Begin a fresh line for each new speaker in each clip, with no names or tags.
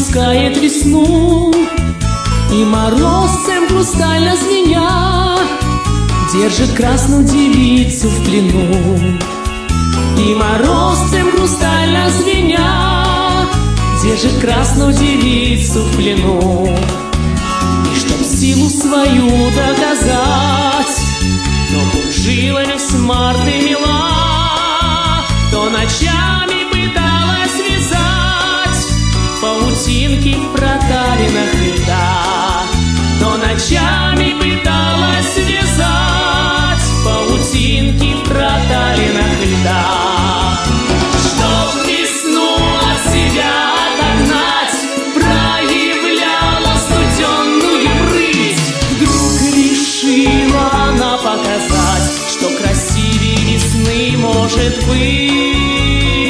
пускает весну, и морозцем хрустально звеня держит красную девицу в плену. И морозцем хрустально звеня держит красную девицу в плену. И чтоб силу свою доказать, то кружилами смарты мила, то ночами пыталась вязать паутинки в проталинах льда, то ночами пыталась вязать паутинки в проталинах льда. Чтоб весну от себя отогнать, проявляла студенную прыть. Вдруг решила она показать, что красивее весны может быть.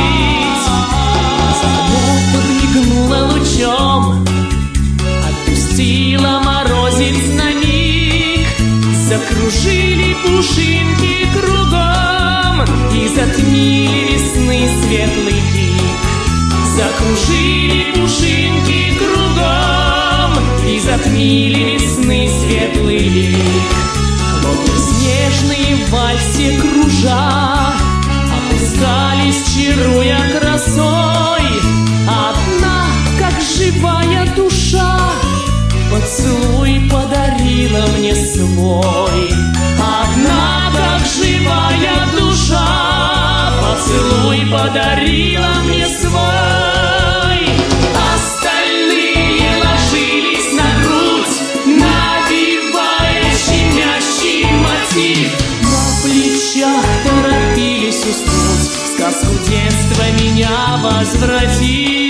За подмигнула лучом, отпустила морозец на миг. Закружили пушинки кругом и затмили весны светлый лик. Закружили пушинки кругом и затмили весны светлый лик. Хлопья снежные в вальсе кружа опускались, чаруя красой. Одна, как живая душа, поцелуй подарила мне свой. Одна, как живая душа, поцелуй подарила мне свой. Остальные ложились на грудь, навевая щемящий мотив. На плечах торопились уснуть, в сказку детства меня возвратить.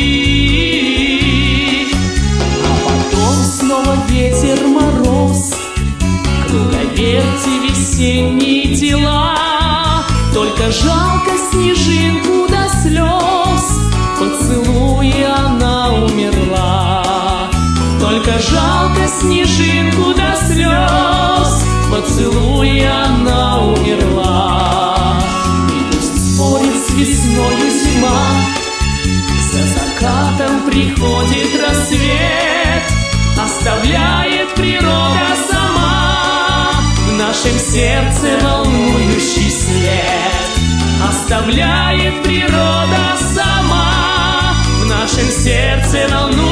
Снова ветер, мороз, круговерти весенние дела. Только жалко снежинку до слез, поцелуи она умерла. Только жалко снежинку до слез, поцелуи она умерла. И пусть спорит с весною зима, за закатом приходит рассвет. Оставляет природа сама в нашем сердце волнующий след. Оставляет природа сама в нашем сердце волнующий след.